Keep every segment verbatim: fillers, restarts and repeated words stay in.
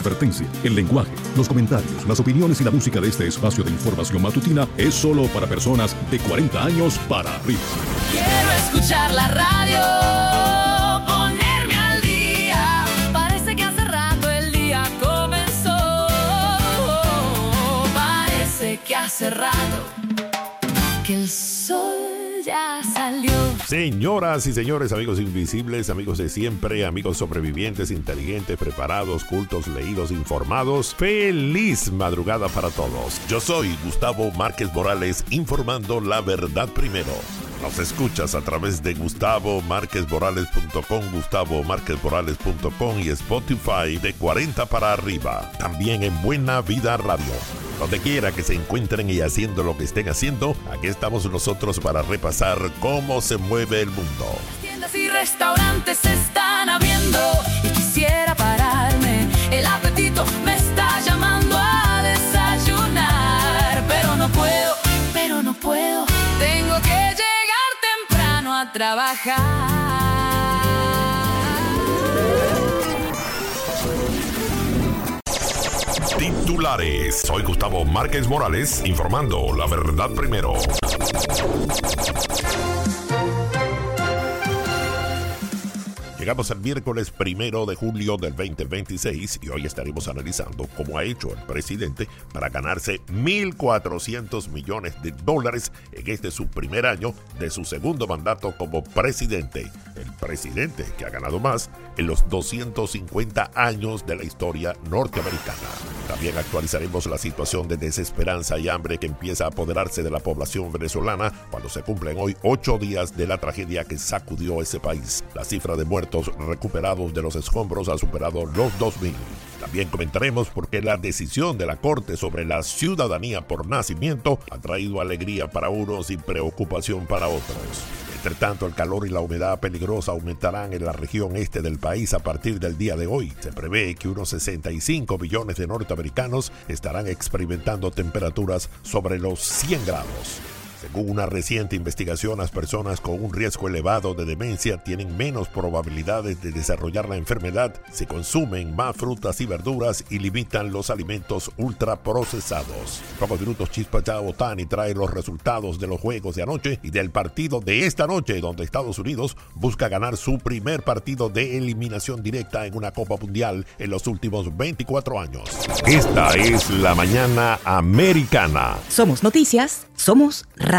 Advertencia: el lenguaje, los comentarios, las opiniones y la música de este espacio de información matutina es solo para personas de cuarenta años para arriba. Quiero escuchar la radio, ponerme al día. Parece que hace rato el día comenzó. Parece que hace rato que el sol ya salió. Señoras y señores, amigos invisibles, amigos de siempre, amigos sobrevivientes, inteligentes, preparados, cultos, leídos, informados, feliz madrugada para todos. Yo soy Gustavo Márquez Morales, informando la verdad primero. Nos escuchas a través de gustavo márquez morales punto com, gustavo márquez morales punto com y Spotify de cuarenta para arriba. También en Buena Vida Radio. Donde quiera que se encuentren y haciendo lo que estén haciendo, aquí estamos nosotros para repasar cómo se mueve el mundo. Tiendas y restaurantes se están abriendo y quisiera pararme. El apetito me está llamando a desayunar, pero no puedo, pero no puedo. Tengo que llegar temprano a trabajar. Titulares. Soy Gustavo Márquez Morales, informando la verdad primero. Llegamos al miércoles primero de julio del veinte veintiséis y hoy estaremos analizando cómo ha hecho el presidente para ganarse mil cuatrocientos millones de dólares en este su primer año de su segundo mandato como presidente. El presidente que ha ganado más en los doscientos cincuenta años de la historia norteamericana. También actualizaremos la situación de desesperanza y hambre que empieza a apoderarse de la población venezolana cuando se cumplen hoy ocho días de la tragedia que sacudió ese país. La cifra de muertos recuperados de los escombros ha superado los dos mil. También comentaremos por qué la decisión de la Corte sobre la ciudadanía por nacimiento ha traído alegría para unos y preocupación para otros. Entre tanto, el calor y la humedad peligrosa aumentarán en la región este del país a partir del día de hoy. Se prevé que unos sesenta y cinco millones de norteamericanos estarán experimentando temperaturas sobre los cien grados. Según una reciente investigación, las personas con un riesgo elevado de demencia tienen menos probabilidades de desarrollar la enfermedad si consumen más frutas y verduras y limitan los alimentos ultraprocesados. En pocos minutos, Chispa Chao Otani trae los resultados de los juegos de anoche y del partido de esta noche, donde Estados Unidos busca ganar su primer partido de eliminación directa en una Copa Mundial en los últimos veinticuatro años. Esta es la Mañana Americana. Somos noticias, somos radio.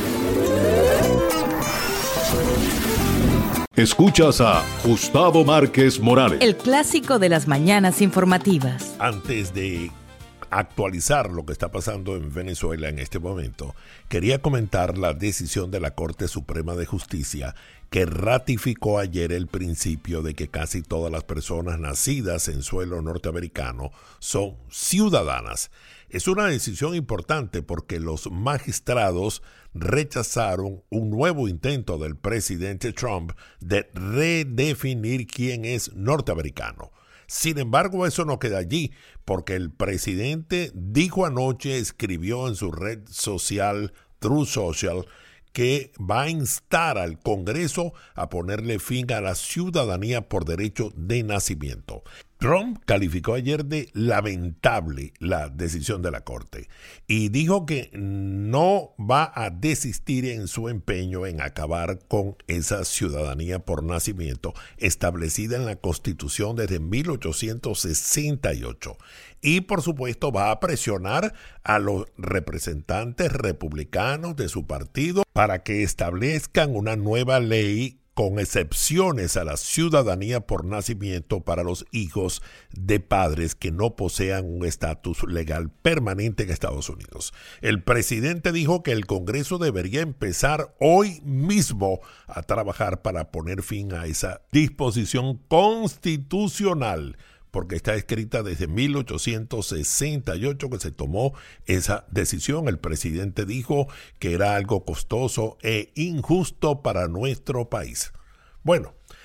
Escuchas a Gustavo Márquez Morales, el clásico de las mañanas informativas. Antes de actualizar lo que está pasando en Venezuela en este momento, quería comentar la decisión de la Corte Suprema de Justicia que ratificó ayer el principio de que casi todas las personas nacidas en suelo norteamericano son ciudadanas. Es una decisión importante porque los magistrados rechazaron un nuevo intento del presidente Trump de redefinir quién es norteamericano. Sin embargo, eso no queda allí, porque el presidente dijo anoche, escribió en su red social Truth Social, que va a instar al Congreso a ponerle fin a la ciudadanía por derecho de nacimiento. Trump calificó ayer de lamentable la decisión de la Corte y dijo que no va a desistir en su empeño en acabar con esa ciudadanía por nacimiento establecida en la Constitución desde mil ochocientos sesenta y ocho. Y por supuesto va a presionar a los representantes republicanos de su partido para que establezcan una nueva ley con excepciones a la ciudadanía por nacimiento para los hijos de padres que no posean un estatus legal permanente en Estados Unidos. El presidente dijo que el Congreso debería empezar hoy mismo a trabajar para poner fin a esa disposición constitucional, porque está escrita desde mil ochocientos sesenta y ocho que se tomó esa decisión. El presidente dijo que era algo costoso e injusto para nuestro país. Bueno,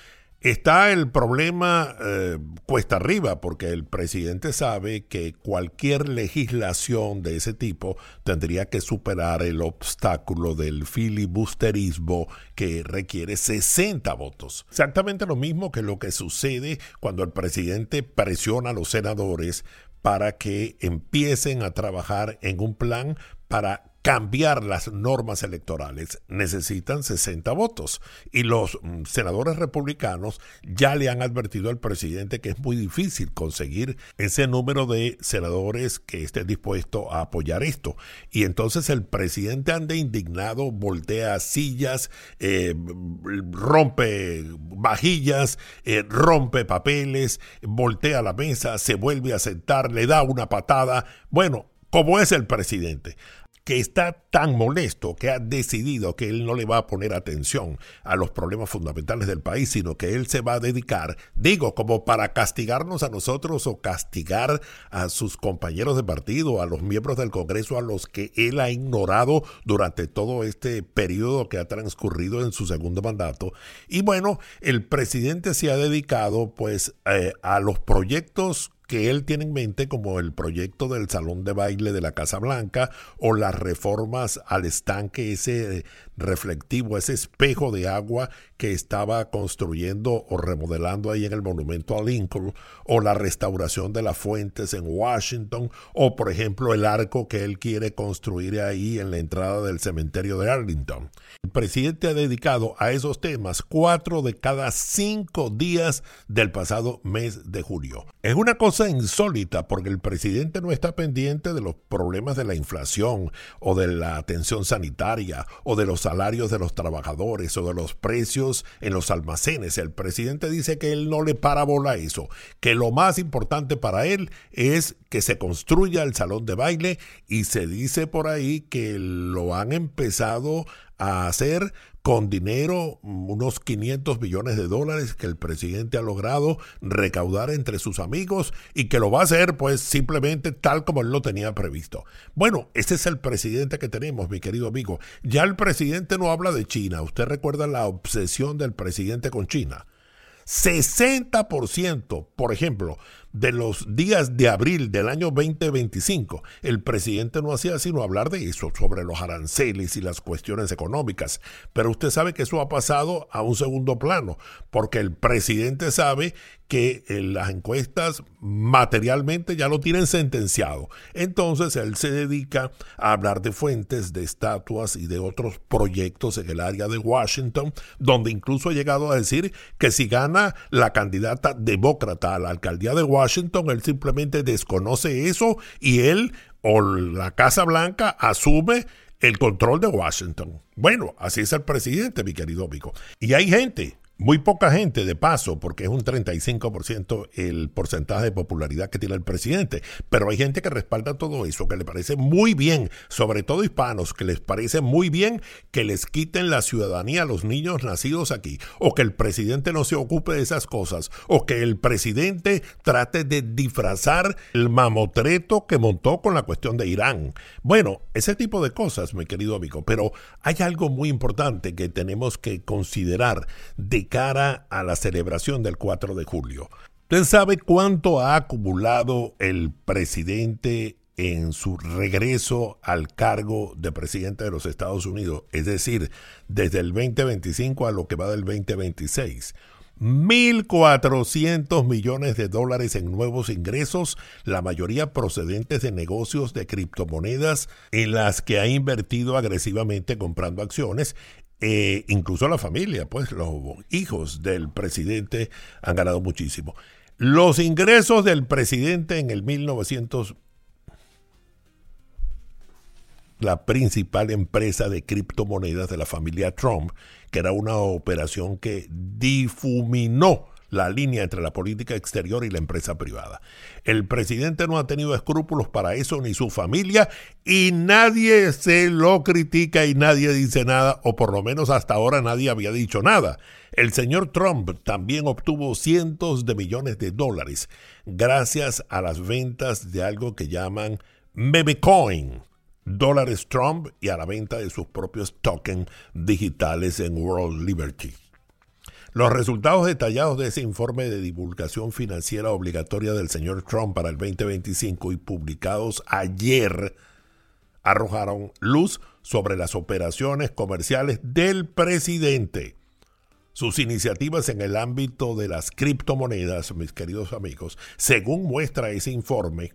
Está el problema eh, cuesta arriba, porque el presidente sabe que cualquier legislación de ese tipo tendría que superar el obstáculo del filibusterismo que requiere sesenta votos. Exactamente lo mismo que lo que sucede cuando el presidente presiona a los senadores para que empiecen a trabajar en un plan para cambiar las normas electorales. Necesitan sesenta votos y los mm, senadores republicanos ya le han advertido al presidente que es muy difícil conseguir ese número de senadores que estén dispuestos a apoyar esto, y entonces el presidente anda indignado, voltea sillas, eh, rompe vajillas, eh, rompe papeles, voltea la mesa, se vuelve a sentar, le da una patada. Bueno, como es el presidente, que está tan molesto que ha decidido que él no le va a poner atención a los problemas fundamentales del país, sino que él se va a dedicar, digo, como para castigarnos a nosotros o castigar a sus compañeros de partido, a los miembros del Congreso a los que él ha ignorado durante todo este periodo que ha transcurrido en su segundo mandato. Y bueno, el presidente se ha dedicado pues eh, a los proyectos que él tiene en mente, como el proyecto del salón de baile de la Casa Blanca o las reformas al estanque ese reflectivo, ese espejo de agua que estaba construyendo o remodelando ahí en el monumento a Lincoln, o la restauración de las fuentes en Washington, o por ejemplo el arco que él quiere construir ahí en la entrada del cementerio de Arlington. El presidente ha dedicado a esos temas cuatro de cada cinco días del pasado mes de julio. Es una cosa insólita, porque el presidente no está pendiente de los problemas de la inflación o de la atención sanitaria o de los salarios de los trabajadores o de los precios en los almacenes. El presidente dice que él no le para bola a eso, que lo más importante para él es que se construya el salón de baile, y se dice por ahí que lo han empezado a hacer con dinero, unos quinientos millones de dólares que el presidente ha logrado recaudar entre sus amigos, y que lo va a hacer pues simplemente tal como él lo tenía previsto. Bueno, ese es el presidente que tenemos, mi querido amigo. Ya el presidente no habla de China. Usted recuerda la obsesión del presidente con China. sesenta por ciento, por ejemplo, de los días de abril del año veinte veinticinco, el presidente no hacía sino hablar de eso, sobre los aranceles y las cuestiones económicas. Pero usted sabe que eso ha pasado a un segundo plano, porque el presidente sabe que en las encuestas materialmente ya lo tienen sentenciado. Entonces él se dedica a hablar de fuentes, de estatuas y de otros proyectos en el área de Washington, donde incluso ha llegado a decir que si gana la candidata demócrata a la alcaldía de Washington, Washington, él simplemente desconoce eso y él o la Casa Blanca asume el control de Washington. Bueno, así es el presidente, mi querido amigo. Y hay gente, muy poca gente de paso, porque es un treinta y cinco por ciento el porcentaje de popularidad que tiene el presidente, pero hay gente que respalda todo eso, que le parece muy bien, sobre todo hispanos, que les parece muy bien que les quiten la ciudadanía a los niños nacidos aquí, o que el presidente no se ocupe de esas cosas, o que el presidente trate de disfrazar el mamotreto que montó con la cuestión de Irán. Bueno, ese tipo de cosas, mi querido amigo, pero hay algo muy importante que tenemos que considerar de cara a la celebración del cuatro de julio. ¿Usted sabe cuánto ha acumulado el presidente en su regreso al cargo de presidente de los Estados Unidos? Es decir, desde el veinte veinticinco a lo que va del veinte veintiséis. mil cuatrocientos millones de dólares en nuevos ingresos, la mayoría procedentes de negocios de criptomonedas en las que ha invertido agresivamente comprando acciones. Eh, incluso la familia, pues los hijos del presidente han ganado muchísimo. Los ingresos del presidente en el mil novecientos, la principal empresa de criptomonedas de la familia Trump, que era una operación que difuminó la línea entre la política exterior y la empresa privada. El presidente no ha tenido escrúpulos para eso, ni su familia, y nadie se lo critica y nadie dice nada, o por lo menos hasta ahora nadie había dicho nada. El señor Trump también obtuvo cientos de millones de dólares gracias a las ventas de algo que llaman memecoin, dólares Trump, y a la venta de sus propios tokens digitales en World Liberty. Los resultados detallados de ese informe de divulgación financiera obligatoria del señor Trump para el veinte veinticinco y publicados ayer arrojaron luz sobre las operaciones comerciales del presidente. Sus iniciativas en el ámbito de las criptomonedas, mis queridos amigos, según muestra ese informe,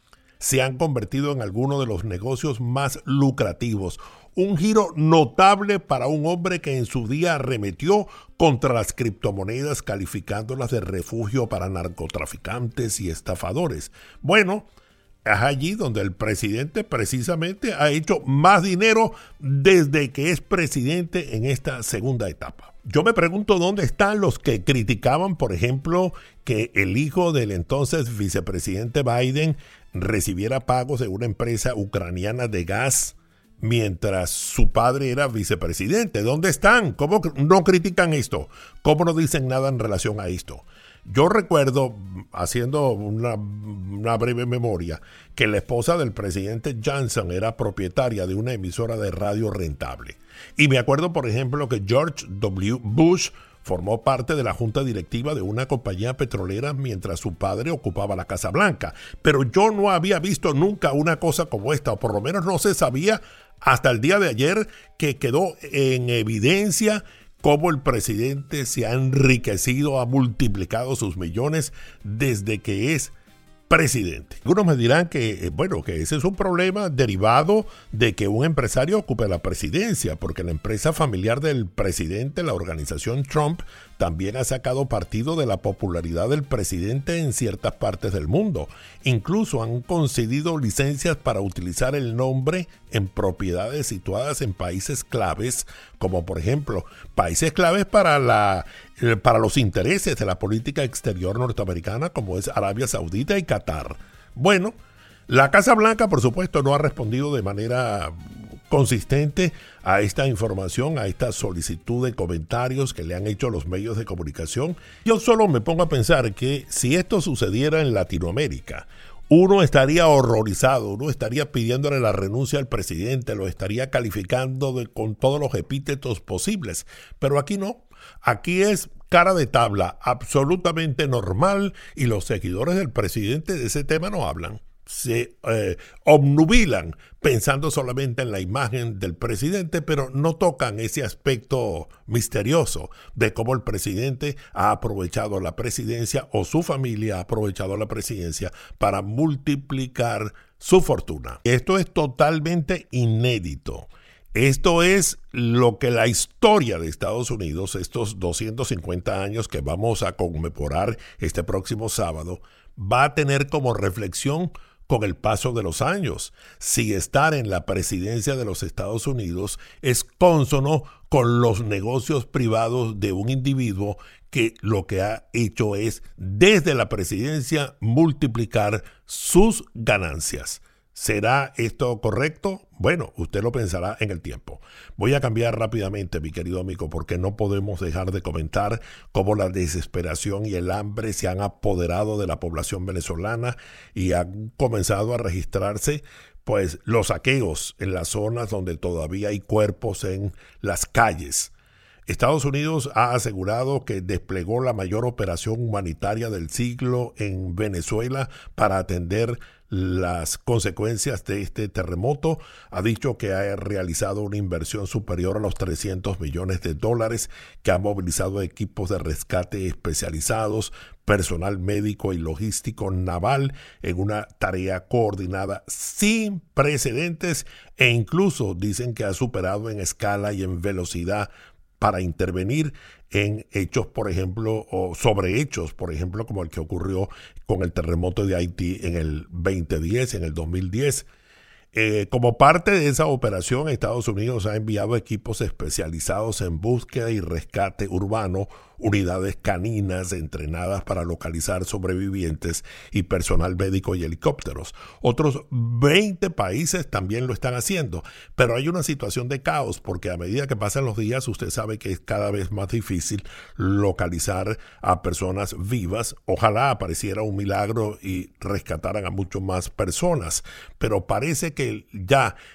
se han convertido en algunos de los negocios más lucrativos. Un giro notable para un hombre que en su día arremetió contra las criptomonedas, calificándolas de refugio para narcotraficantes y estafadores. Bueno, es allí donde el presidente precisamente ha hecho más dinero desde que es presidente en esta segunda etapa. Yo me pregunto dónde están los que criticaban, por ejemplo, que el hijo del entonces vicepresidente Biden recibiera pagos de una empresa ucraniana de gas mientras su padre era vicepresidente. ¿Dónde están? ¿Cómo no critican esto? ¿Cómo no dicen nada en relación a esto? Yo recuerdo, haciendo una, una breve memoria, que la esposa del presidente Johnson era propietaria de una emisora de radio rentable. Y me acuerdo, por ejemplo, que George W. Bush formó parte de la junta directiva de una compañía petrolera mientras su padre ocupaba la Casa Blanca. Pero yo no había visto nunca una cosa como esta, o por lo menos no se sabía hasta el día de ayer, que quedó en evidencia cómo el presidente se ha enriquecido, ha multiplicado sus millones desde que es presidente. Algunos me dirán que, bueno, que ese es un problema derivado de que un empresario ocupe la presidencia, porque la empresa familiar del presidente, la organización Trump, también ha sacado partido de la popularidad del presidente en ciertas partes del mundo. Incluso han concedido licencias para utilizar el nombre en propiedades situadas en países claves, como por ejemplo, países claves para, la, para los intereses de la política exterior norteamericana, como es Arabia Saudita y Qatar. Bueno, la Casa Blanca, por supuesto, no ha respondido de manera consistente a esta información, a esta solicitud de comentarios que le han hecho los medios de comunicación. Yo solo me pongo a pensar que si esto sucediera en Latinoamérica, uno estaría horrorizado, uno estaría pidiéndole la renuncia al presidente, lo estaría calificando de, con todos los epítetos posibles, pero aquí no, aquí es cara de tabla, absolutamente normal, y los seguidores del presidente de ese tema no hablan. Se eh, obnubilan pensando solamente en la imagen del presidente, pero no tocan ese aspecto misterioso de cómo el presidente ha aprovechado la presidencia o su familia ha aprovechado la presidencia para multiplicar su fortuna. Esto es totalmente inédito. Esto es lo que la historia de Estados Unidos, estos doscientos cincuenta años que vamos a conmemorar este próximo sábado, va a tener como reflexión con el paso de los años, si estar en la presidencia de los Estados Unidos es cónsono con los negocios privados de un individuo que lo que ha hecho es, desde la presidencia, multiplicar sus ganancias. ¿Será esto correcto? Bueno, usted lo pensará en el tiempo. Voy a cambiar rápidamente, mi querido amigo, porque no podemos dejar de comentar cómo la desesperación y el hambre se han apoderado de la población venezolana y han comenzado a registrarse pues los saqueos en las zonas donde todavía hay cuerpos en las calles. Estados Unidos ha asegurado que desplegó la mayor operación humanitaria del siglo en Venezuela para atender las consecuencias de este terremoto. Ha dicho que ha realizado una inversión superior a los trescientos millones de dólares, que ha movilizado equipos de rescate especializados, personal médico y logístico naval en una tarea coordinada sin precedentes, e incluso dicen que ha superado en escala y en velocidad para intervenir en hechos, por ejemplo, o sobre hechos, por ejemplo, como el que ocurrió con el terremoto de Haití en el veinte diez, en el dos mil diez. Eh, como parte de esa operación, Estados Unidos ha enviado equipos especializados en búsqueda y rescate urbano, unidades caninas entrenadas para localizar sobrevivientes y personal médico y helicópteros. Otros veinte países también lo están haciendo, pero hay una situación de caos porque a medida que pasan los días usted sabe que es cada vez más difícil localizar a personas vivas. Ojalá apareciera un milagro y rescataran a muchas más personas, pero parece que ya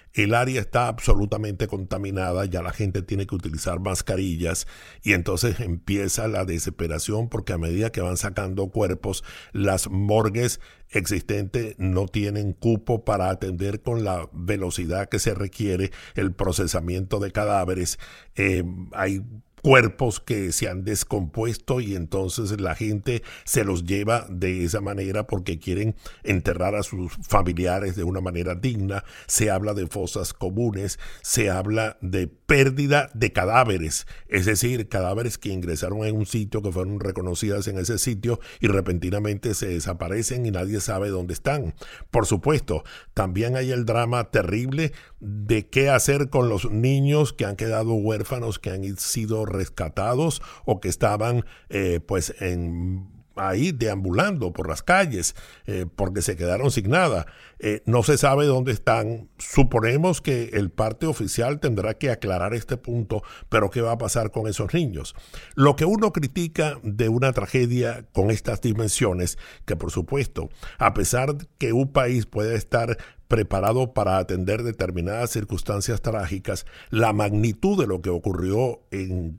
el área está absolutamente contaminada, ya la gente tiene que utilizar mascarillas y entonces empieza la desesperación porque a medida que van sacando cuerpos, las morgues existentes no tienen cupo para atender con la velocidad que se requiere el procesamiento de cadáveres. Eh, hay cuerpos que se han descompuesto y entonces la gente se los lleva de esa manera porque quieren enterrar a sus familiares de una manera digna. Se habla de fosas comunes, se habla de pérdida de cadáveres, es decir, cadáveres que ingresaron en un sitio, que fueron reconocidas en ese sitio y repentinamente se desaparecen y nadie sabe dónde están. Por supuesto, también hay el drama terrible de qué hacer con los niños que han quedado huérfanos, que han sido rescatados o que estaban eh, pues en ahí deambulando por las calles eh, porque se quedaron sin nada. Eh, no se sabe dónde están. Suponemos que el parte oficial tendrá que aclarar este punto, pero ¿qué va a pasar con esos niños? Lo que uno critica de una tragedia con estas dimensiones, que por supuesto, a pesar de que un país puede estar preparado para atender determinadas circunstancias trágicas, la magnitud de lo que ocurrió en,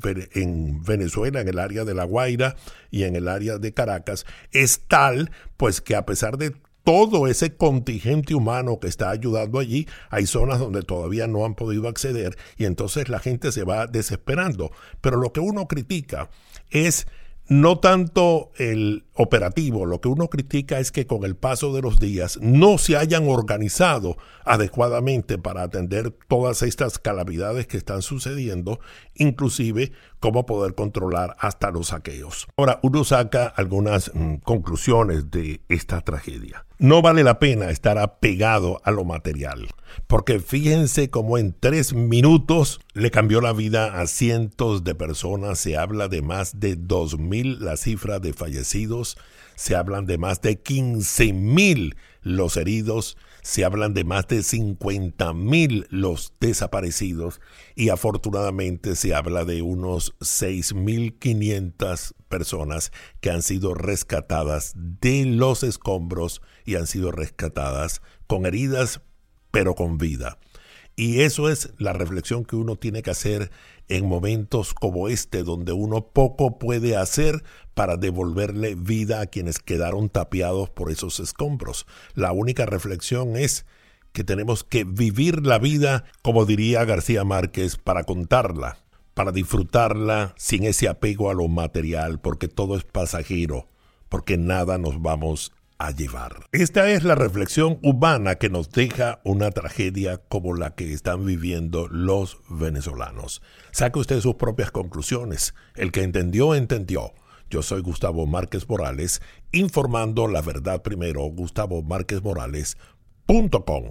en Venezuela, en el área de La Guaira y en el área de Caracas, es tal pues que a pesar de todo ese contingente humano que está ayudando allí, hay zonas donde todavía no han podido acceder y entonces la gente se va desesperando. Pero lo que uno critica es no tanto el operativo, lo que uno critica es que con el paso de los días no se hayan organizado adecuadamente para atender todas estas calamidades que están sucediendo, inclusive cómo poder controlar hasta los saqueos. Ahora, uno saca algunas mm, conclusiones de esta tragedia. No vale la pena estar apegado a lo material, porque fíjense cómo en tres minutos le cambió la vida a cientos de personas. Se habla de más de dos mil la cifra de fallecidos, se hablan de más de quince mil los heridos, se hablan de más de cincuenta mil los desaparecidos y afortunadamente se habla de unos seis mil quinientas personas que han sido rescatadas de los escombros y han sido rescatadas con heridas pero con vida. Y eso es la reflexión que uno tiene que hacer en momentos como este, donde uno poco puede hacer para devolverle vida a quienes quedaron tapiados por esos escombros. La única reflexión es que tenemos que vivir la vida, como diría García Márquez, para contarla, para disfrutarla sin ese apego a lo material, porque todo es pasajero, porque nada nos vamos a llevar. Esta es la reflexión humana que nos deja una tragedia como la que están viviendo los venezolanos. Saque usted sus propias conclusiones. El que entendió, entendió. Yo soy Gustavo Márquez Morales, informando la verdad primero, gustavo márquez morales punto com.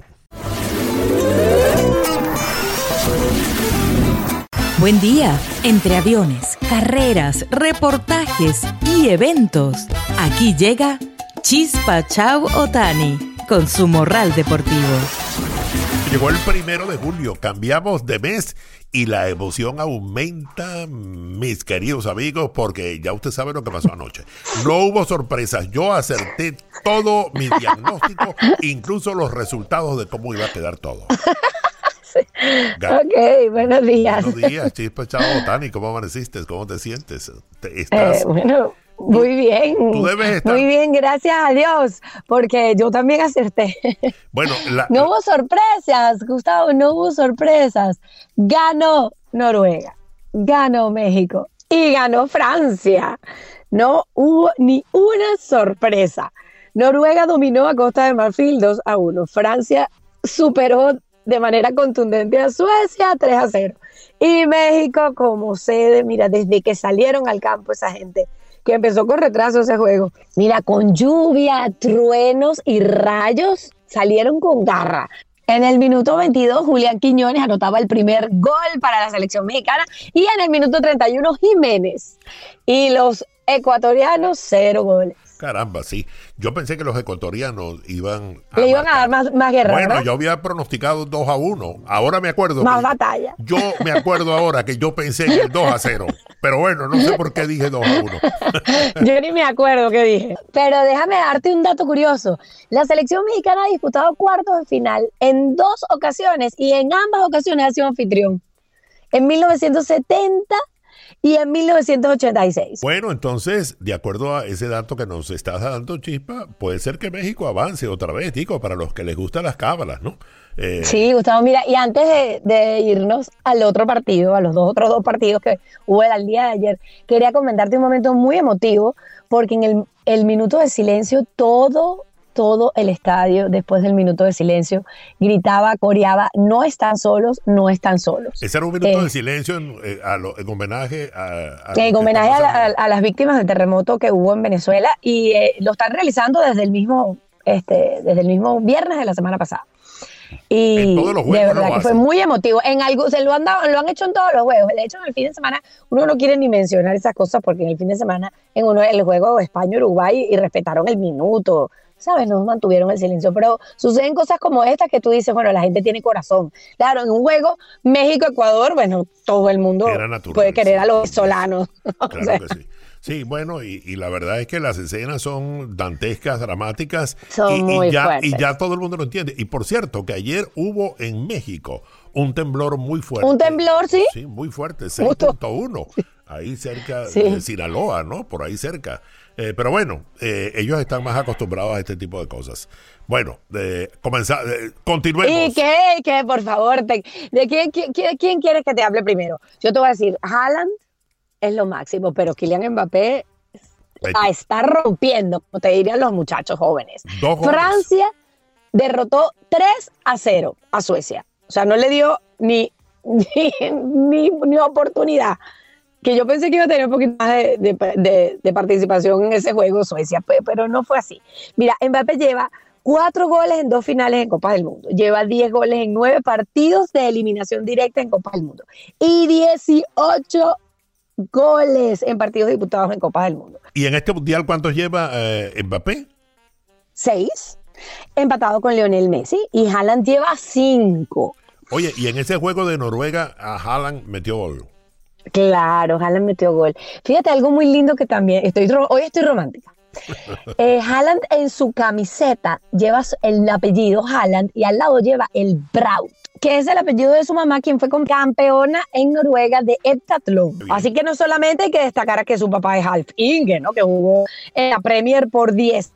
Buen día. Entre aviones, carreras, reportajes y eventos, aquí llega Chispa Chau Otani con su morral deportivo. Llegó el primero de julio, cambiamos de mes y la emoción aumenta, mis queridos amigos, porque ya usted sabe lo que pasó anoche. No hubo sorpresas, yo acerté todo mi diagnóstico, incluso los resultados de cómo iba a quedar todo. Ok, buenos días. Buenos días, Chispa Chau Otani, ¿cómo amaneciste? ¿Cómo te sientes? ¿Te estás? Eh, bueno, muy bien. Tú debes estar... Muy bien, gracias a Dios, porque yo también acerté. Bueno, la... no hubo sorpresas, Gustavo, no hubo sorpresas. Ganó Noruega, ganó México y ganó Francia. No hubo ni una sorpresa. Noruega dominó a Costa de Marfil dos a uno. Francia superó de manera contundente a Suecia tres a cero. Y México como sede, mira, desde que salieron al campo esa gente, que empezó con retraso ese juego, mira, con lluvia, truenos y rayos, salieron con garra. En el minuto veintidós, Julián Quiñones anotaba el primer gol para la selección mexicana y en el minuto treinta y uno, Jiménez. Y los ecuatorianos, cero goles. Caramba, sí. Yo pensé que los ecuatorianos iban a Le iban a dar marcar. más, más guerra, Bueno, ¿verdad? yo había pronosticado dos a uno. Ahora me acuerdo. Más que- batalla. Yo me acuerdo ahora que yo pensé en el dos a cero. Pero bueno, no sé por qué dije dos a uno. Yo ni me acuerdo qué dije. Pero déjame darte un dato curioso. La selección mexicana ha disputado cuartos de final en dos ocasiones y en ambas ocasiones ha sido anfitrión. En mil novecientos setenta y en mil novecientos ochenta y seis. Bueno, entonces, de acuerdo a ese dato que nos estás dando, Chispa, puede ser que México avance otra vez, digo, para los que les gustan las cábalas, ¿no? Eh, Sí, Gustavo, mira, y antes de, de irnos al otro partido, a los dos otros dos partidos que hubo el día de ayer, quería comentarte un momento muy emotivo, porque en el, el minuto de silencio, todo, todo el estadio, después del minuto de silencio, gritaba, coreaba, no están solos, no están solos. Ese era un minuto Eh, de silencio en, eh, a lo- en homenaje a... a lo En que homenaje está a, la- pasando. a- a las víctimas del terremoto que hubo en Venezuela y eh, lo están realizando desde el mismo, este, desde el mismo viernes de la semana pasada. Y En todos los juegos de verdad lo que fue hacen. muy emotivo. En algo, se lo han dado, lo han hecho en todos los juegos. De hecho, en el fin de semana uno no quiere ni mencionar esas cosas porque en el fin de semana en uno el juego España-Uruguay y respetaron el minuto, ¿sabes? No mantuvieron el silencio. Pero suceden cosas como estas que tú dices, bueno, la gente tiene corazón. Claro, en un juego México-Ecuador, bueno, todo el mundo Era natural, puede querer sí. a los venezolanos. O Claro sea, que sí. Sí, bueno, y, y la verdad es que las escenas son dantescas, dramáticas, Son y, y muy ya, fuertes. y ya todo el mundo lo entiende. Y por cierto, que ayer hubo en México un temblor muy fuerte. Un temblor, ¿sí? Sí, muy fuerte, seis punto uno, ahí cerca Sí. de Sinaloa, ¿no? Por ahí cerca. Eh, pero bueno, eh, ellos están más acostumbrados a este tipo de cosas. Bueno, eh, comenzar, eh, continuemos. ¿Y qué? ¿Qué? Por favor, te- ¿de quién, quién, quién- quién quieres que te hable primero? Yo te voy a decir, Haaland es lo máximo, pero Kylian Mbappé la está rompiendo, como te dirían los muchachos jóvenes. Dos goles. Francia derrotó tres a cero a Suecia. O sea, no le dio ni, ni, ni, ni oportunidad. Que yo pensé que iba a tener un poquito más de, de, de, de participación en ese juego Suecia, pe- pero no fue así. Mira, Mbappé lleva cuatro goles en dos finales en Copa del Mundo. Lleva diez goles en nueve partidos de eliminación directa en Copa del Mundo. Y dieciocho goles en partidos disputados en Copa del Mundo. ¿Y en este mundial cuántos lleva eh, Mbappé? Seis, empatado con Lionel Messi, y Haaland lleva cinco. Oye, y en ese juego de Noruega, a Haaland metió gol. Claro, Haaland metió gol. Fíjate algo muy lindo que también, estoy ro- hoy estoy romántica. Eh, Haaland en su camiseta lleva el apellido Haaland y al lado lleva el Braut, que es el apellido de su mamá, quien fue campeona en Noruega de heptatlón. Bien. Así que no solamente hay que destacar que su papá es Alf Inge, ¿no? Que jugó en la Premier por diez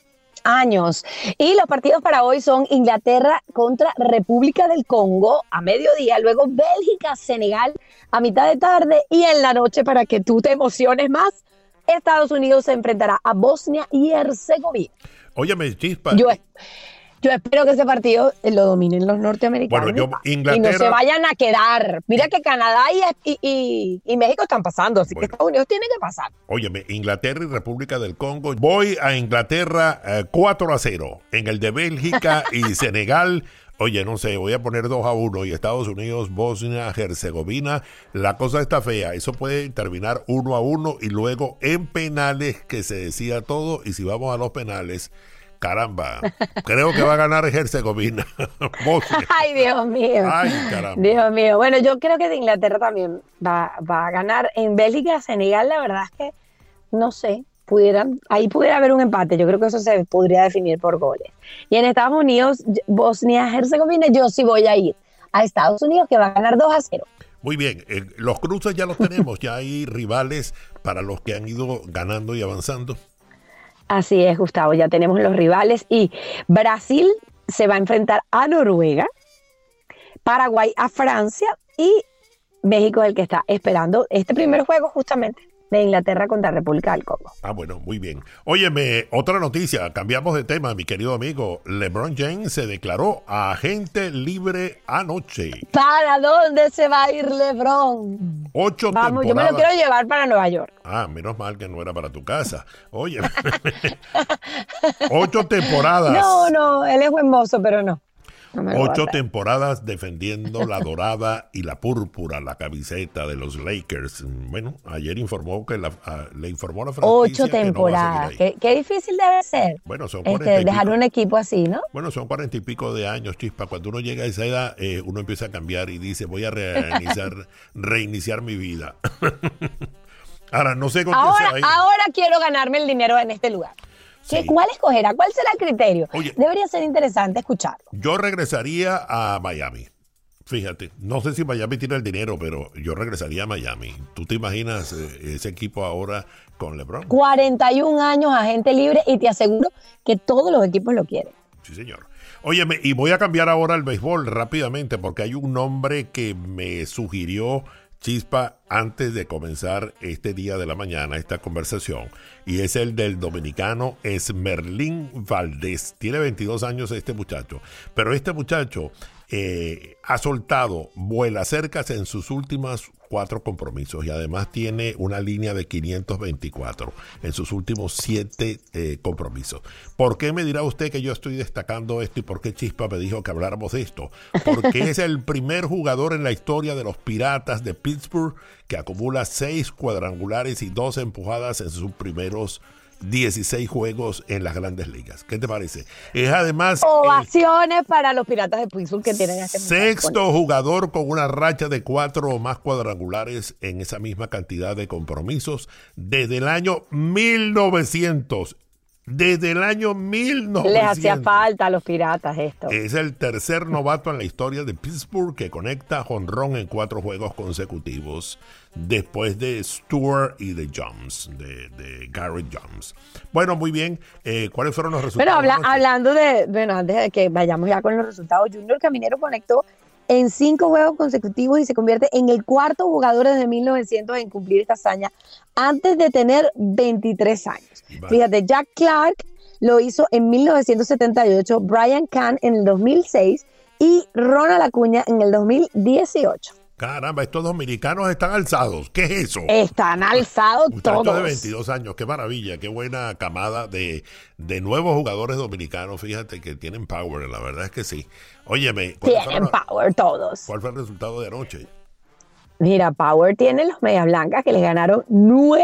años. Y los partidos para hoy son Inglaterra contra República del Congo a mediodía, luego Bélgica, Senegal a mitad de tarde y en la noche, para que tú te emociones más, Estados Unidos se enfrentará a Bosnia y Herzegovina. Óyeme, Chispa. Yo, yo espero que ese partido lo dominen los norteamericanos. Bueno, yo- y no se Inglaterra- vayan a quedar. Mira que Canadá y, y, y- y México están pasando, así Bueno. que Estados Unidos tiene que pasar. Óyeme, Inglaterra y República del Congo. Voy a Inglaterra eh, cuatro a cero. En el de Bélgica y Senegal, oye, no sé, voy a poner dos a uno. Y Estados Unidos, Bosnia, Herzegovina. La cosa está fea. Eso puede terminar uno a uno y luego en penales, que se decida todo. Y si vamos a los penales, caramba, creo que va a ganar Herzegovina. Bosnia. Ay, Dios mío. Ay, caramba. Dios mío. Bueno, yo creo que de Inglaterra también va, va a ganar. En Bélgica, Senegal, la verdad es que no sé, pudieran, ahí pudiera haber un empate. Yo creo que eso se podría definir por goles. Y en Estados Unidos, Bosnia, Herzegovina, yo sí voy a ir a Estados Unidos, que va a ganar dos a cero. Muy bien, eh, los cruces ya los tenemos, ya hay rivales para los que han ido ganando y avanzando. Así es, Gustavo, ya tenemos los rivales y Brasil se va a enfrentar a Noruega, Paraguay a Francia y México es el que está esperando este primer juego justamente de Inglaterra contra República del Congo. Ah, bueno, muy bien. Óyeme, otra noticia, cambiamos de tema, mi querido amigo. LeBron James se declaró agente libre anoche. ¿Para dónde se va a ir LeBron? Ocho Vamos, yo me temporadas. lo quiero llevar para Nueva York. Ah, menos mal que no era para tu casa. Oye, ocho temporadas. No, no, él es buen mozo, pero no. No me lo Ocho va a temporadas defendiendo la dorada y la púrpura, la camiseta de los Lakers. Bueno, ayer informó que la, a, le informó a la franquicia Ocho que temporadas. no va a seguir ahí. Qué, qué difícil debe ser. Bueno, son cuarenta Este, y dejar pico. un equipo así, ¿no? Bueno, son cuarenta y pico de años, Chispa. Cuando uno llega a esa edad, eh, uno empieza a cambiar y dice, voy a reiniciar, reiniciar mi vida. Ahora, no sé con quién se Ahora, va a ir. ahora quiero ganarme el dinero en este lugar. ¿Qué, Sí. ¿Cuál escogerá? ¿Cuál será el criterio? Oye. Debería ser interesante escucharlo. Yo regresaría a Miami. Fíjate, no sé si Miami tiene el dinero, pero yo regresaría a Miami. ¿Tú te imaginas eh, ese equipo ahora con LeBron? cuarenta y un años, agente libre, y te aseguro que todos los equipos lo quieren. Sí, señor. Óyeme, y voy a cambiar ahora al béisbol rápidamente porque hay un nombre que me sugirió Chispa antes de comenzar este día de la mañana, esta conversación, y es el del dominicano Esmerlín Valdés. Tiene veintidós años este muchacho, pero este muchacho eh, ha soltado vuelacercas en sus últimas cuatro compromisos y además tiene una línea de quinientos veinticuatro en sus últimos siete eh, compromisos. ¿Por qué me dirá usted que yo estoy destacando esto y por qué Chispa me dijo que habláramos de esto? Porque es el primer jugador en la historia de los Piratas de Pittsburgh que acumula seis cuadrangulares y dos empujadas en sus primeros dieciséis juegos en las Grandes Ligas. ¿Qué te parece? Es además Ovaciones para los Piratas de Pittsburgh que tienen a este muchacho. sexto jugador con una racha de cuatro o más cuadrangulares en esa misma cantidad de compromisos desde el año mil novecientos. Desde el año mil novecientos. Les hacía falta a los Piratas esto. Es el tercer novato en la historia de Pittsburgh que conecta jonrón en cuatro juegos consecutivos, después de Stewart y de Jones, de, de Garrett Jones. Bueno, muy bien. Eh, ¿Cuáles fueron los resultados? Pero habla- anoche? hablando de, bueno, antes de que vayamos ya con los resultados, Junior Caminero conectó en cinco juegos consecutivos y se convierte en el cuarto jugador desde mil novecientos en cumplir esta hazaña antes de tener veintitrés años. Vale. Fíjate, Jack Clark lo hizo en mil novecientos setenta y ocho, Brian Kahn en el dos mil seis y Ronald Acuña en el dos mil dieciocho. Caramba, estos dominicanos están alzados. ¿Qué es eso? Están alzados Muchachos todos. de veintidós años, qué maravilla, qué buena camada de, de nuevos jugadores dominicanos, fíjate que tienen power, la verdad es que sí. Óyeme, ¿cuál Tienen fue, power todos. ¿cuál fue el resultado de anoche? Mira, Power tiene los Medias Blancas que les ganaron nueve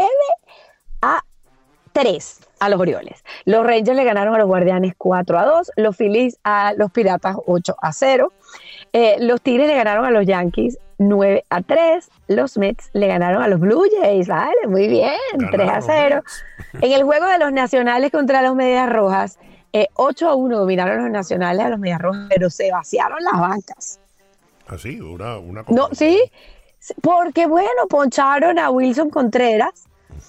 a tres a los Orioles. Los Rangers le ganaron a los Guardianes cuatro a dos, los Phillies a los Piratas ocho a cero, eh, los Tigres le ganaron a los Yankees nueve a tres, los Mets le ganaron a los Blue Jays, vale, muy bien, Ganaron tres a los cero. Mets. En el juego de los Nacionales contra los Medias Rojas, eh, ocho a uno dominaron los Nacionales a los Medias Rojas, pero se vaciaron las bancas. Así, una, una No, sí, porque bueno, poncharon a Wilson Contreras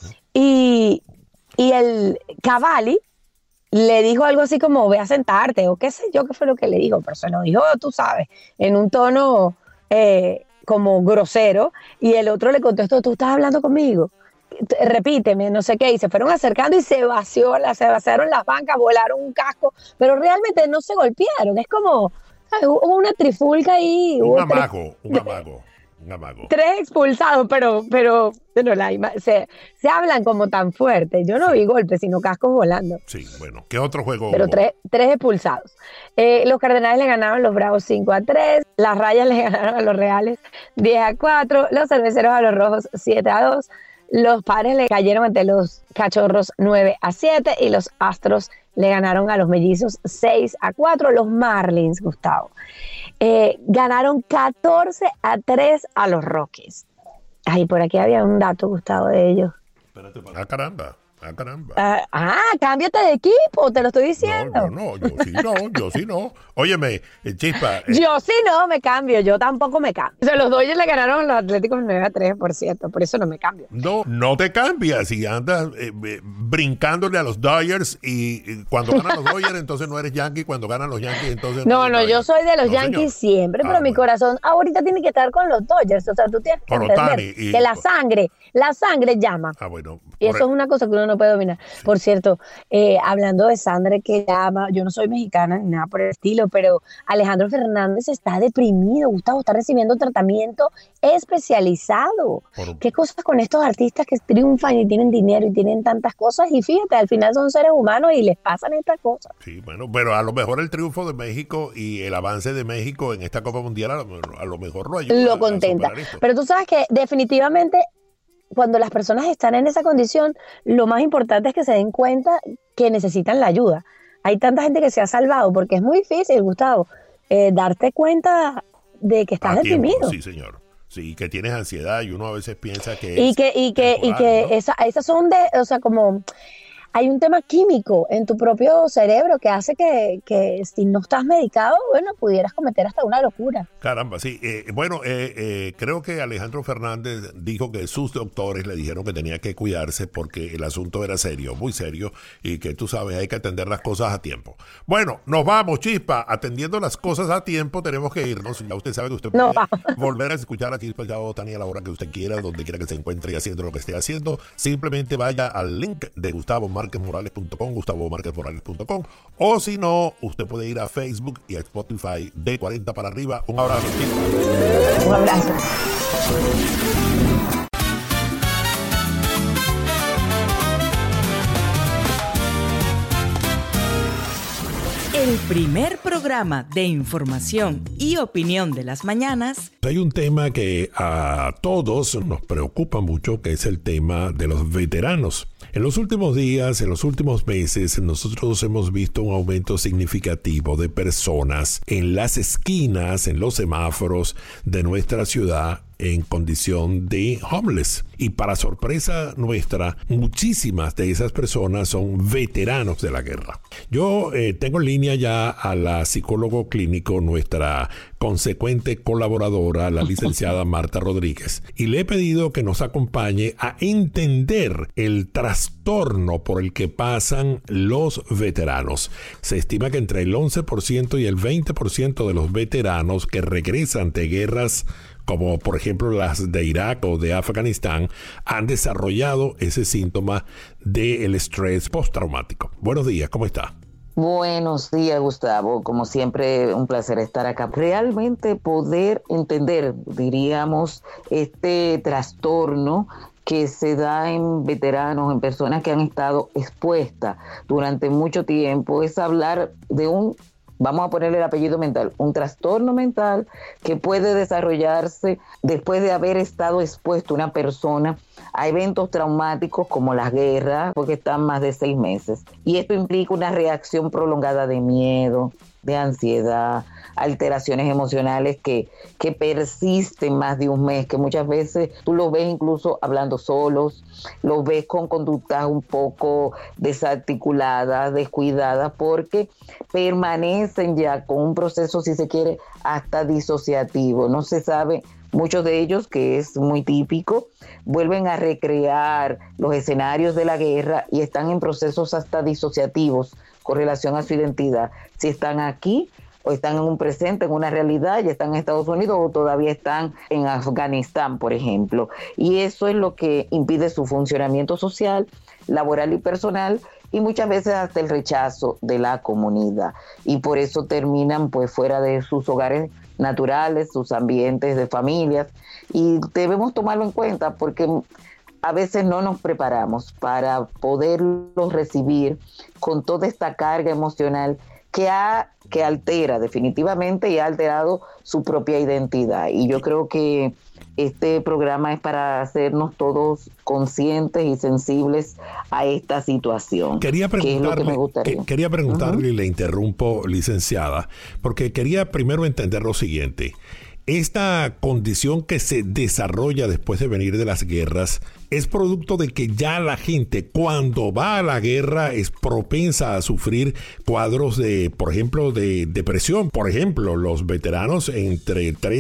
y, y el Cavalli le dijo algo así como ve a sentarte o qué sé yo qué fue lo que le dijo, pero se lo dijo, tú sabes, en un tono eh, como grosero y el otro le contestó, ¿tú estás hablando conmigo? Repíteme, no sé qué, y se fueron acercando y se vació, la, se vaciaron las bancas, volaron un casco, pero realmente no se golpearon, es como ¿sabes? Hubo una trifulca ahí. Un hubo amago, tres, un amago, un amago. Tres expulsados, pero, pero bueno, la ima- se, se hablan como tan fuerte. Yo no vi golpes, sino cascos volando. Sí, bueno, ¿qué otro juego Pero hubo? tres, tres expulsados. Eh, los Cardenales le ganaron a los Bravos cinco a tres, las Rayas le ganaron a los Reales diez a cuatro, los Cerveceros a los Rojos siete a dos, los Padres le cayeron ante los Cachorros nueve a siete y los Astros le ganaron a los Mellizos seis a cuatro. Los Marlins, Gustavo, eh, ganaron catorce a tres a los Rockies. Ay, por aquí había un dato, Gustavo, de ellos. Espérate, ah, caramba, ah, caramba. Ah, ah, cámbiate de equipo, te lo estoy diciendo. No, no, no, yo sí no, yo sí no. Óyeme, eh, Chispa, eh, Yo sí no me cambio, yo tampoco me cambio. O sea, los Dodgers le ganaron a los Atléticos nueve a tres, por cierto, por eso no me cambio. no, no te cambias y andas eh, eh, brincándole a los Dodgers y, y cuando ganan los Dodgers entonces no eres Yankee, cuando ganan los Yankees entonces No, eres no, yo Dodgers. soy de los No, Yankees señor. siempre, Ah, pero mi bueno. corazón ahorita tiene que estar con los Dodgers. O sea, tú tienes que Con entender Ohtani y- que la sangre, la sangre llama. Ah, bueno. Y por- eso es una cosa que uno uno no puede dominar. Sí. Por cierto, eh, hablando de Sandra que llama, yo no soy mexicana ni nada por el estilo, pero Alejandro Fernández está deprimido, Gustavo, está recibiendo tratamiento especializado. Por... ¿Qué cosas con estos artistas que triunfan y tienen dinero y tienen tantas cosas? Y fíjate, al final son seres humanos y les pasan estas cosas. Sí, bueno, pero a lo mejor el triunfo de México y el avance de México en esta Copa Mundial a lo, a lo mejor lo ayuda. Lo contenta. Pero tú sabes que definitivamente cuando las personas están en esa condición, lo más importante es que se den cuenta que necesitan la ayuda. Hay tanta gente que se ha salvado porque es muy difícil, Gustavo, eh, darte cuenta de que estás a deprimido. Tiempo, sí, señor. Sí, que tienes ansiedad y uno a veces piensa que y es que y que y que ¿no? esa, esas son de, o sea, como hay un tema químico en tu propio cerebro que hace que, que si no estás medicado, bueno, pudieras cometer hasta una locura. Caramba, sí. Eh, bueno, eh, eh, creo que Alejandro Fernández dijo que sus doctores le dijeron que tenía que cuidarse porque el asunto era serio, muy serio, y que tú sabes, hay que atender las cosas a tiempo. Bueno, nos vamos, Chispa. Atendiendo las cosas a tiempo, tenemos que irnos. Ya usted sabe que usted no, puede volver a escuchar a Chispa Chao Otani a la hora que usted quiera, donde quiera que se encuentre y haciendo lo que esté haciendo. Simplemente vaya al link de Gustavo Márquez Morales punto com, Gustavo Márquez Morales punto com, o si no, usted puede ir a Facebook y a Spotify de cuarenta para arriba. Un abrazo. Un abrazo. El primer programa de información y opinión de las mañanas. Hay un tema que a todos nos preocupa mucho, que es el tema de los veteranos. En los últimos días, en los últimos meses, nosotros hemos visto un aumento significativo de personas en las esquinas, en los semáforos de nuestra ciudad, en condición de homeless. Y para sorpresa nuestra, muchísimas de esas personas son veteranos de la guerra. Yo eh, tengo en línea ya a la psicólogo clínico, nuestra consecuente colaboradora, la licenciada Marta Rodríguez, y le he pedido que nos acompañe a entender el trastorno por el que pasan los veteranos. Se estima que entre el once por ciento y el veinte por ciento de los veteranos que regresan de guerras como por ejemplo las de Irak o de Afganistán, han desarrollado ese síntoma del estrés postraumático. Buenos días, ¿cómo está? Buenos días, Gustavo. Como siempre, un placer estar acá. Realmente poder entender, diríamos, este trastorno que se da en veteranos, en personas que han estado expuestas durante mucho tiempo, es hablar de un, vamos a ponerle el apellido mental, un trastorno mental que puede desarrollarse después de haber estado expuesto una persona a eventos traumáticos como las guerras, porque están más de seis meses. Y esto implica una reacción prolongada de miedo, de ansiedad, alteraciones emocionales que, que persisten más de un mes, que muchas veces tú los ves incluso hablando solos, los ves con conductas un poco desarticuladas, descuidadas, porque permanecen ya con un proceso, si se quiere, hasta disociativo. No se sabe, muchos de ellos, que es muy típico, vuelven a recrear los escenarios de la guerra y están en procesos hasta disociativos con relación a su identidad. Si están aquí o están en un presente, en una realidad, ya están en Estados Unidos o todavía están en Afganistán, por ejemplo. Y eso es lo que impide su funcionamiento social, laboral y personal, y muchas veces hasta el rechazo de la comunidad. Y por eso terminan pues fuera de sus hogares naturales, sus ambientes de familias, y debemos tomarlo en cuenta porque a veces no nos preparamos para poderlos recibir con toda esta carga emocional que ha, que altera definitivamente y ha alterado su propia identidad. Y yo creo que este programa es para hacernos todos conscientes y sensibles a esta situación. Quería preguntarle, que es lo que me gustaría. Que, quería preguntarle, uh-huh. y le interrumpo, licenciada, porque quería primero entender lo siguiente. Esta condición que se desarrolla después de venir de las guerras es producto de que ya la gente cuando va a la guerra es propensa a sufrir cuadros de, por ejemplo, de depresión. Por ejemplo, los veteranos entre tres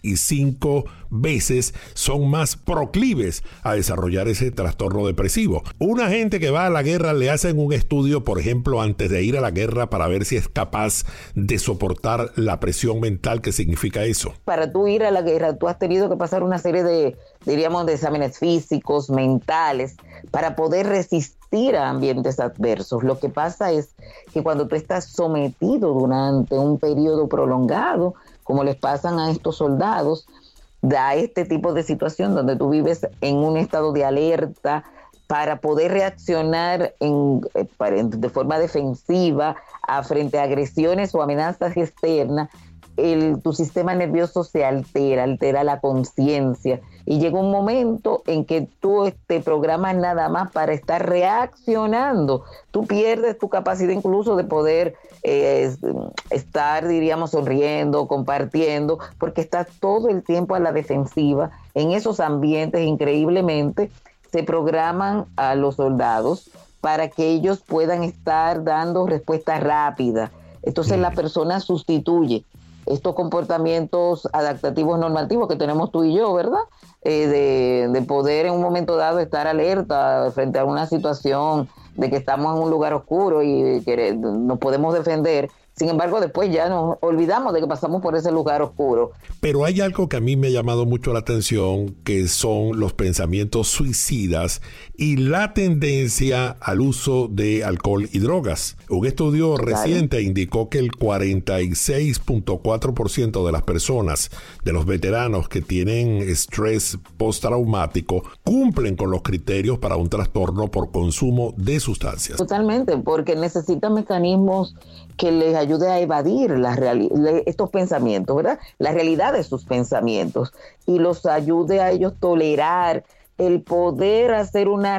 y cinco veces son más proclives a desarrollar ese trastorno depresivo. Una gente que va a la guerra le hacen un estudio, por ejemplo, antes de ir a la guerra para ver si es capaz de soportar la presión mental que significa eso. Para tú ir a la guerra, tú has tenido que pasar una serie de, diríamos, de exámenes físicos, mentales, para poder resistir a ambientes adversos. Lo que pasa es que cuando tú estás sometido durante un periodo prolongado, como les pasan a estos soldados, da este tipo de situación donde tú vives en un estado de alerta para poder reaccionar en, de forma defensiva a frente a agresiones o amenazas externas. El, tu sistema nervioso se altera, altera la conciencia y llega un momento en que tú te programas nada más para estar reaccionando. Tú pierdes tu capacidad incluso de poder eh, estar, diríamos, sonriendo, compartiendo, porque estás todo el tiempo a la defensiva. En esos ambientes, increíblemente, se programan a los soldados para que ellos puedan estar dando respuestas rápidas. Entonces la persona sustituye estos comportamientos adaptativos normativos que tenemos tú y yo, ¿verdad? Eh, de, de poder en un momento dado estar alerta frente a una situación de que estamos en un lugar oscuro y que nos podemos defender. Sin embargo, después ya nos olvidamos de que pasamos por ese lugar oscuro. Pero hay algo que a mí me ha llamado mucho la atención, que son los pensamientos suicidas y la tendencia al uso de alcohol y drogas. Un estudio reciente claro. indicó que el cuarenta y seis punto cuatro por ciento de las personas, de los veteranos que tienen estrés postraumático, cumplen con los criterios para un trastorno por consumo de sustancias. Totalmente, porque necesitan mecanismos que les ayude a evadir la reali- estos pensamientos, ¿verdad? La realidad de sus pensamientos y los ayude a ellos tolerar el poder hacer una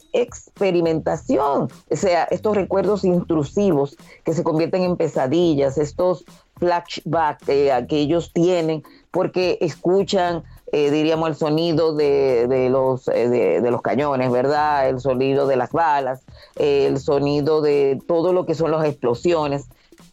reexperimentación, o sea, estos recuerdos intrusivos que se convierten en pesadillas, estos flashbacks eh, que ellos tienen porque escuchan, eh, diríamos, el sonido de, de, los, eh, de, de los cañones, ¿verdad? El sonido de las balas, eh, el sonido de todo lo que son las explosiones.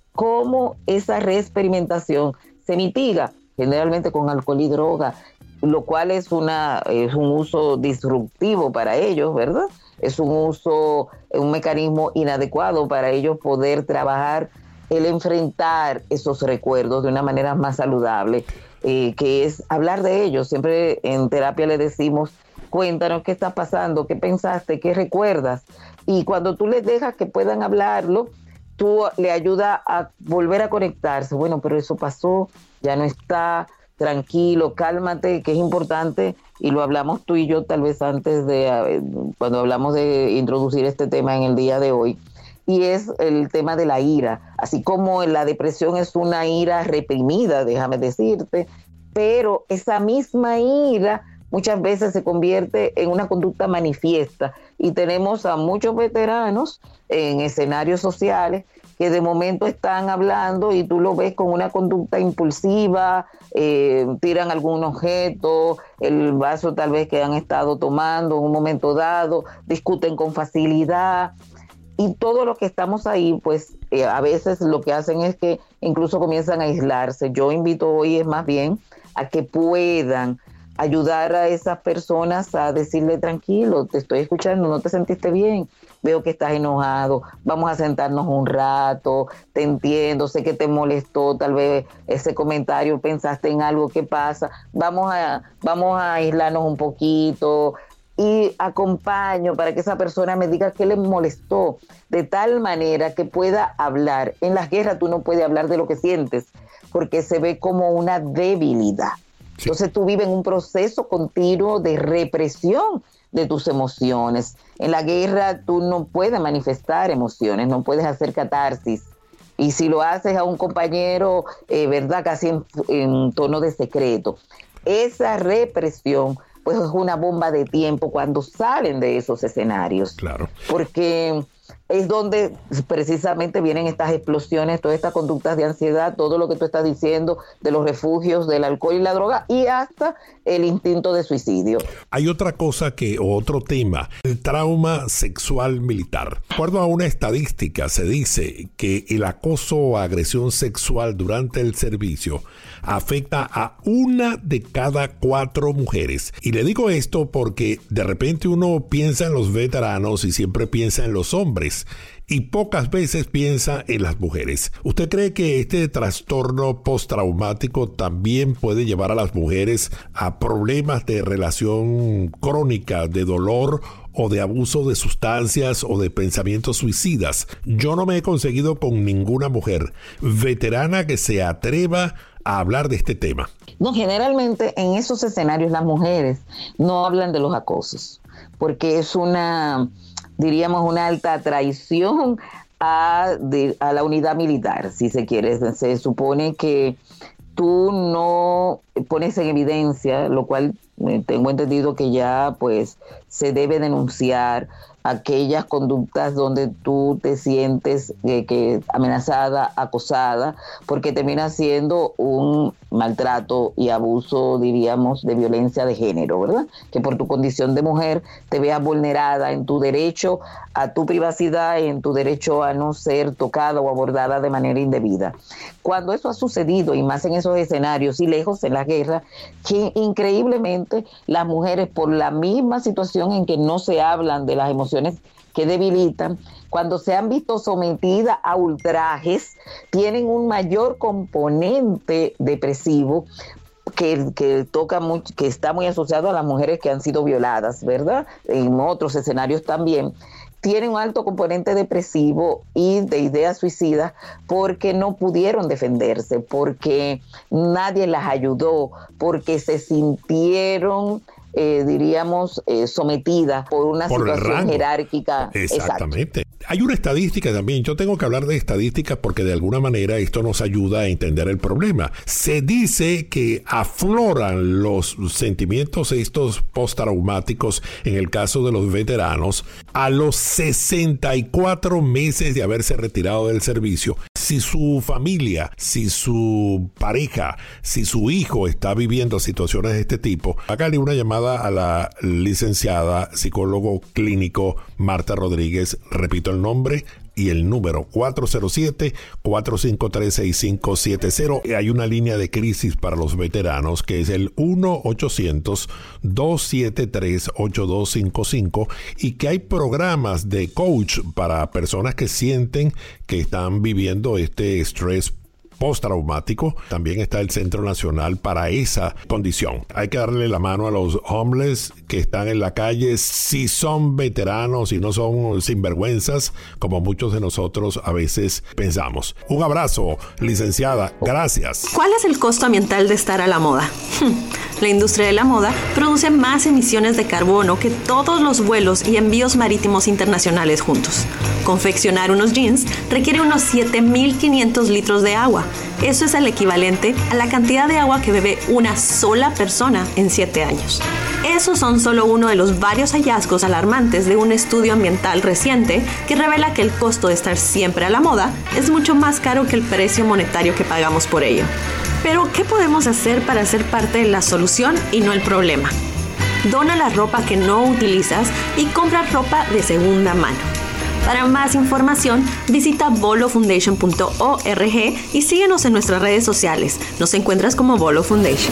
Cómo esa reexperimentación se mitiga, generalmente con alcohol y droga, lo cual es, una, es un uso disruptivo para ellos, ¿verdad? Es un uso, un mecanismo inadecuado para ellos poder trabajar el enfrentar esos recuerdos de una manera más saludable, eh, que es hablar de ellos. Siempre en terapia le decimos, cuéntanos qué está pasando, qué pensaste, qué recuerdas. Y cuando tú les dejas que puedan hablarlo, tú le ayudas a volver a conectarse. Bueno, pero eso pasó, ya no está, tranquilo, cálmate, que es importante, y lo hablamos tú y yo tal vez antes de, cuando hablamos de introducir este tema en el día de hoy, y es el tema de la ira. Así como la depresión es una ira reprimida, déjame decirte, pero esa misma ira muchas veces se convierte en una conducta manifiesta, y tenemos a muchos veteranos en escenarios sociales que de momento están hablando y tú lo ves con una conducta impulsiva, eh, tiran algún objeto, el vaso tal vez que han estado tomando en un momento dado, discuten con facilidad, y todos los que estamos ahí, pues eh, a veces lo que hacen es que incluso comienzan a aislarse. Yo invito hoy es más bien a que puedan ayudar a esas personas a decirle, tranquilo, te estoy escuchando, no te sentiste bien, veo que estás enojado, vamos a sentarnos un rato, te entiendo, sé que te molestó tal vez ese comentario, pensaste en algo que pasa, vamos a, vamos a aislarnos un poquito, y acompaño para que esa persona me diga qué le molestó, de tal manera que pueda hablar. En las guerras tú no puedes hablar de lo que sientes, porque se ve como una debilidad. Sí. Entonces tú vives en un proceso continuo de represión de tus emociones. En la guerra tú no puedes manifestar emociones, no puedes hacer catarsis. Y si lo haces a un compañero, eh, ¿verdad? Casi en, en tono de secreto. Esa represión, pues, es una bomba de tiempo cuando salen de esos escenarios. Claro. Porque es donde precisamente vienen estas explosiones, todas estas conductas de ansiedad, todo lo que tú estás diciendo de los refugios, del alcohol y la droga, y hasta el instinto de suicidio. Hay otra cosa que, o otro tema, el trauma sexual militar. De acuerdo a una estadística, se dice que el acoso o agresión sexual durante el servicio afecta a una de cada cuatro mujeres. Y le digo esto porque de repente uno piensa en los veteranos y siempre piensa en los hombres y pocas veces piensa en las mujeres. ¿Usted cree que este trastorno postraumático también puede llevar a las mujeres a problemas de relación crónica, de dolor o de abuso de sustancias o de pensamientos suicidas? Yo no me he conseguido con ninguna mujer veterana que se atreva a hablar de este tema. No, generalmente en esos escenarios las mujeres no hablan de los acosos, porque es una, diríamos, una alta traición a, de, a la unidad militar, si se quiere. Se supone que tú no pones en evidencia, lo cual eh, tengo entendido que ya pues se debe denunciar aquellas conductas donde tú te sientes eh, que amenazada, acosada, porque termina siendo un maltrato y abuso, diríamos, de violencia de género, ¿verdad? Que por tu condición de mujer te veas vulnerada en tu derecho a tu privacidad y en tu derecho a no ser tocada o abordada de manera indebida. Cuando eso ha sucedido, y más en esos escenarios y lejos en la guerra, que increíblemente las mujeres, por la misma situación en que no se hablan de las emociones que debilitan, cuando se han visto sometidas a ultrajes, tienen un mayor componente depresivo que, que toca mucho, que está muy asociado a las mujeres que han sido violadas, ¿verdad? En otros escenarios también. Tienen un alto componente depresivo y de ideas suicidas porque no pudieron defenderse, porque nadie las ayudó, porque se sintieron Eh, diríamos, eh, sometida por una por situación jerárquica. Exactamente. Exacto. Hay una estadística también. Yo tengo que hablar de estadísticas porque de alguna manera esto nos ayuda a entender el problema. Se dice que afloran los sentimientos estos postraumáticos en el caso de los veteranos a los sesenta y cuatro meses de haberse retirado del servicio. Si su familia, si su pareja, si su hijo está viviendo situaciones de este tipo, hágale una llamada a la licenciada psicólogo clínico Marta Rodríguez. Repito el nombre y el número cuatro cero siete, cuatro cinco tres, seis cinco siete cero. Hay una línea de crisis para los veteranos que es el uno ochocientos, dos siete tres, ocho dos cinco cinco y que hay programas de coach para personas que sienten que están viviendo este estrés postraumático. También está el Centro Nacional para esa condición. Hay que darle la mano a los homeless que están en la calle, si son veteranos y no son sinvergüenzas, como muchos de nosotros a veces pensamos. Un abrazo, licenciada. Gracias. ¿Cuál es el costo ambiental de estar a la moda? La industria de la moda produce más emisiones de carbono que todos los vuelos y envíos marítimos internacionales juntos. Confeccionar unos jeans requiere unos siete mil quinientos litros de agua. Eso es el equivalente a la cantidad de agua que bebe una sola persona en siete años. Esos son solo uno de los varios hallazgos alarmantes de un estudio ambiental reciente que revela que el costo de estar siempre a la moda es mucho más caro que el precio monetario que pagamos por ello. Pero, ¿qué podemos hacer para ser parte de la solución y no el problema? Dona la ropa que no utilizas y compra ropa de segunda mano. Para más información, visita bolo foundation punto org y síguenos en nuestras redes sociales. Nos encuentras como Bolo Foundation.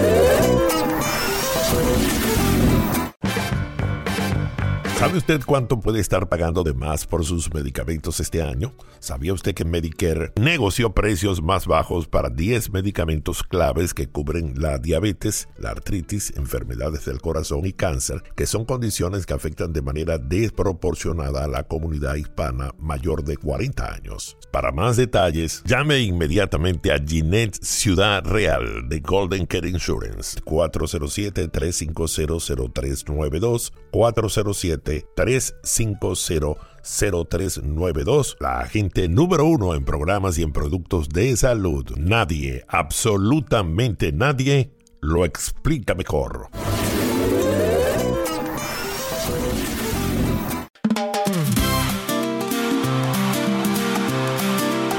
¿Sabe usted cuánto puede estar pagando de más por sus medicamentos este año? ¿Sabía usted que Medicare negoció precios más bajos para diez medicamentos claves que cubren la diabetes, la artritis, enfermedades del corazón y cáncer, que son condiciones que afectan de manera desproporcionada a la comunidad hispana mayor de cuarenta años? Para más detalles, llame inmediatamente a Ginette Ciudad Real de Golden Care Insurance, cuatro cero siete, tres cinco cero, cero tres nueve dos, cuatro cero siete, tres cinco cero, cero tres nueve dos, la agente número uno en programas y en productos de salud. Nadie, absolutamente nadie, lo explica mejor.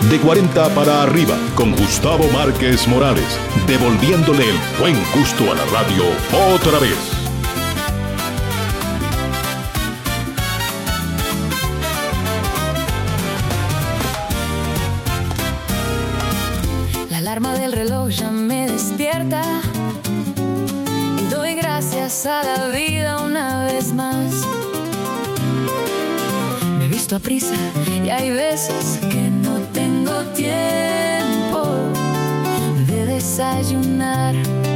de cuarenta para arriba, con Gustavo Márquez Morales, devolviéndole el buen gusto a la radio otra vez. La alarma del reloj ya me despierta y doy gracias a la vida una vez más. Me he visto a prisa y hay veces que no tengo tiempo de desayunar.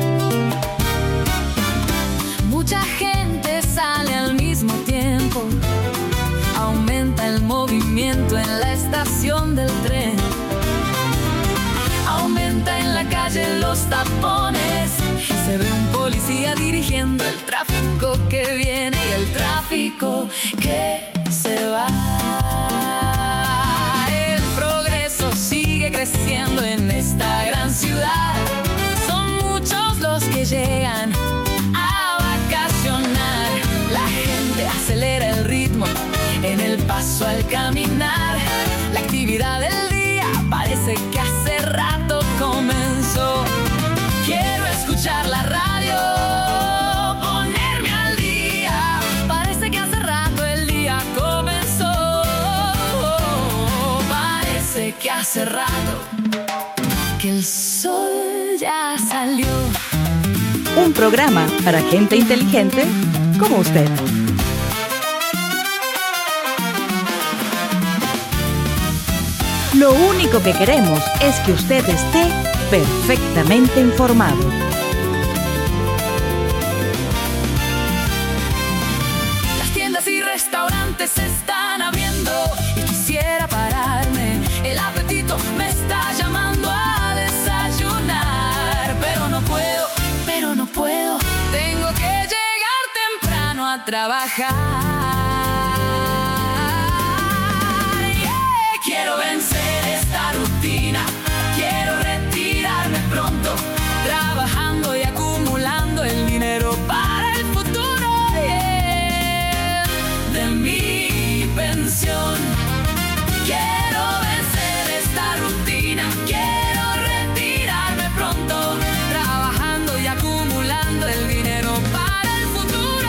Mucha gente sale al mismo tiempo, aumenta el movimiento en la estación del tren, aumenta en la calle los tapones, se ve un policía dirigiendo el tráfico que viene y el tráfico que se va. El progreso sigue creciendo en esta gran ciudad, son muchos los que llegan a vacacionar. La gente acelera el ritmo en el paso al caminar, la actividad del día parece que hace rato comenzó. Quiero escuchar la radio, ponerme al día, parece que hace rato el día comenzó. Parece que hace rato que el sol ya salió. Un programa para gente inteligente como usted. Lo único que queremos es que usted esté perfectamente informado. Las tiendas y restaurantes se están abriendo y quisiera pararme. El apetito me está llamando a desayunar, pero no puedo, pero no puedo. Tengo que llegar temprano a trabajar. Quiero vencer esta rutina, quiero retirarme pronto, trabajando y acumulando el dinero para el futuro, yeah, de mi pensión. Quiero vencer esta rutina, quiero retirarme pronto, trabajando y acumulando el dinero para el futuro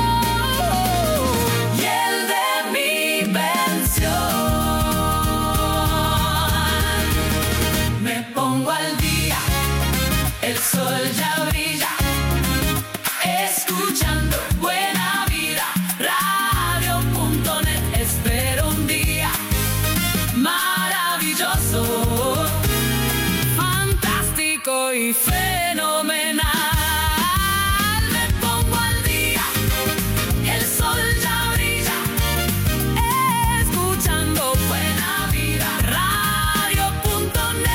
y el de mi pensión. Pongo al día, el sol ya brilla, escuchando Buena Vida, radio punto net. Espero un día maravilloso, fantástico y fenomenal. Me pongo al día, el sol ya brilla, escuchando Buena Vida, radio punto net.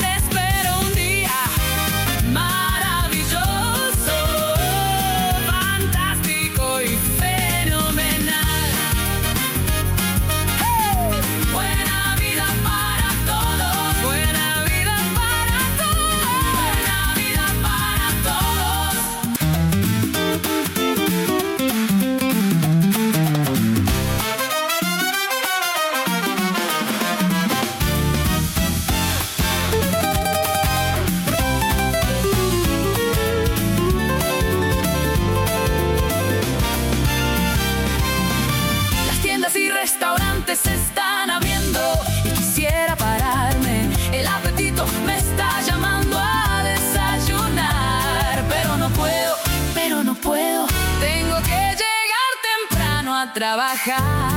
Restaurantes se están abriendo y quisiera pararme. El apetito me está llamando a desayunar, pero no puedo, pero no puedo. Tengo que llegar temprano a trabajar.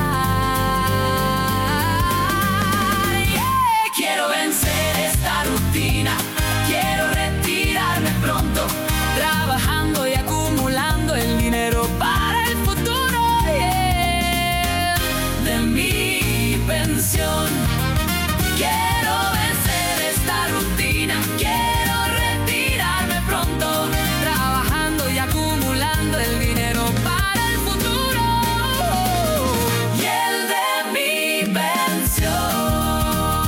Yeah. Quiero vencer esta rutina, quiero retirarme pronto, trabajando y acumulando el dinero para el futuro, yeah, de mi pensión. Quiero vencer esta rutina, quiero retirarme pronto, trabajando y acumulando el dinero para el futuro y el de mi pensión.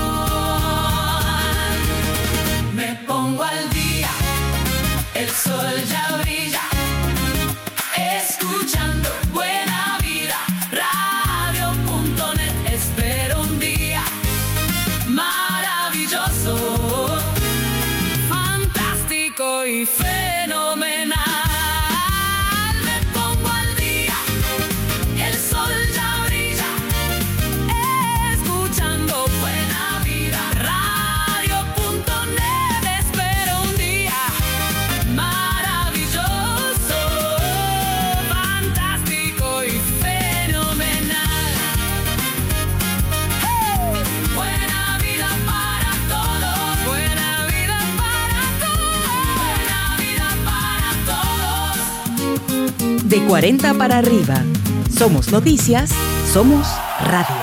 Me pongo al día, el sol ya brilla, escuchando Buena Vida, radio punto net. Espero un día maravilloso, y fenomenal. Me pongo al día, el sol ya brilla, escuchando Buena Vida. Radio punto net, espero un día maravilloso, fantástico y fenomenal. ¡Hey! Buena vida para todos, buena vida para todos, buena vida para todos. De cuarenta para arriba. Somos noticias, somos radio.